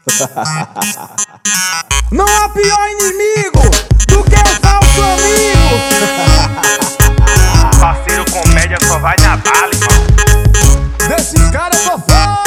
Não há pior inimigo do que o falso amigo. Parceiro, comédia só vai na bala, irmão. Desses caras eu tô fora.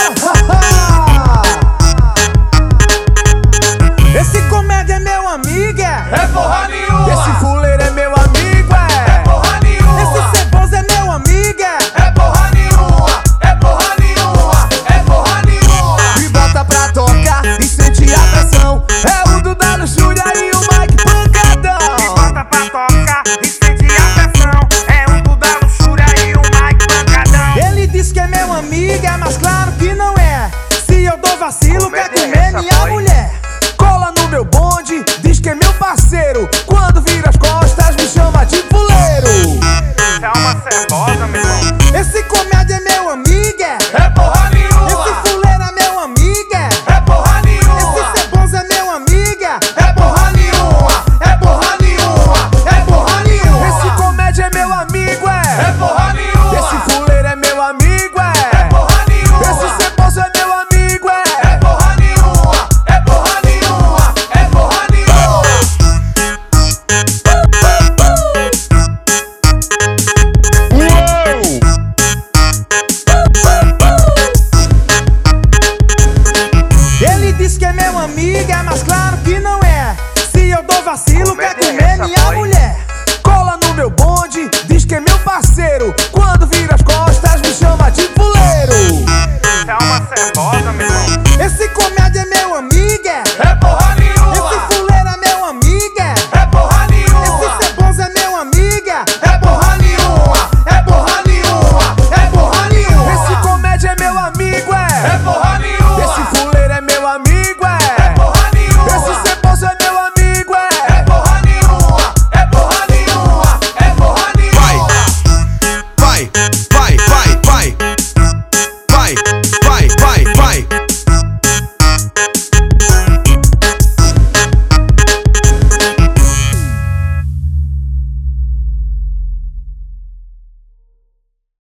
Esse comédia é meu amigo, é porra nenhuma. Esse fuleiro é meu amigo, é porra nenhuma. Esse ceboso é meu amigo, é porra nenhuma. É porra nenhuma. É porra nenhuma. Me bota pra tocar e sentir a pressão. É o do da luxúria e o Mike Pancadão. Me bota pra tocar e sentir a pressão. É o do da luxúria e o Mike Pancadão. Ele diz que é meu amigo, mas claro que não é. Se eu dou vacilo, quer comer minha mulher. Cola no meu bonde, diz que é meu parceiro. Quando vira as costas, me chama de fuleiro. Isso é uma cebosa, meu irmão. Esse comédia é meu amigo, é porra nenhuma. Esse fuleiro é meu amigo, é porra nenhuma. Esse ceboso é meu amigo, é porra nenhuma. É porra nenhuma. É porra nenhuma. Esse comédia é meu amigo, é porra nenhuma. Esse fuleiro é meu amigo, é porra nenhuma. Esse ceboso é meu amigo, é porra nenhuma. É porra nenhuma. É porra nenhuma. Ele diz que é meu amigo, mas claro que não é. Se eu dou vacilo, quer comer minha mulher. Cola no meu bonde, diz que é meu parceiro. Quando vira as costas, me chama de fuleiro. Isso é uma cebosa, meu irmão. Esse comédia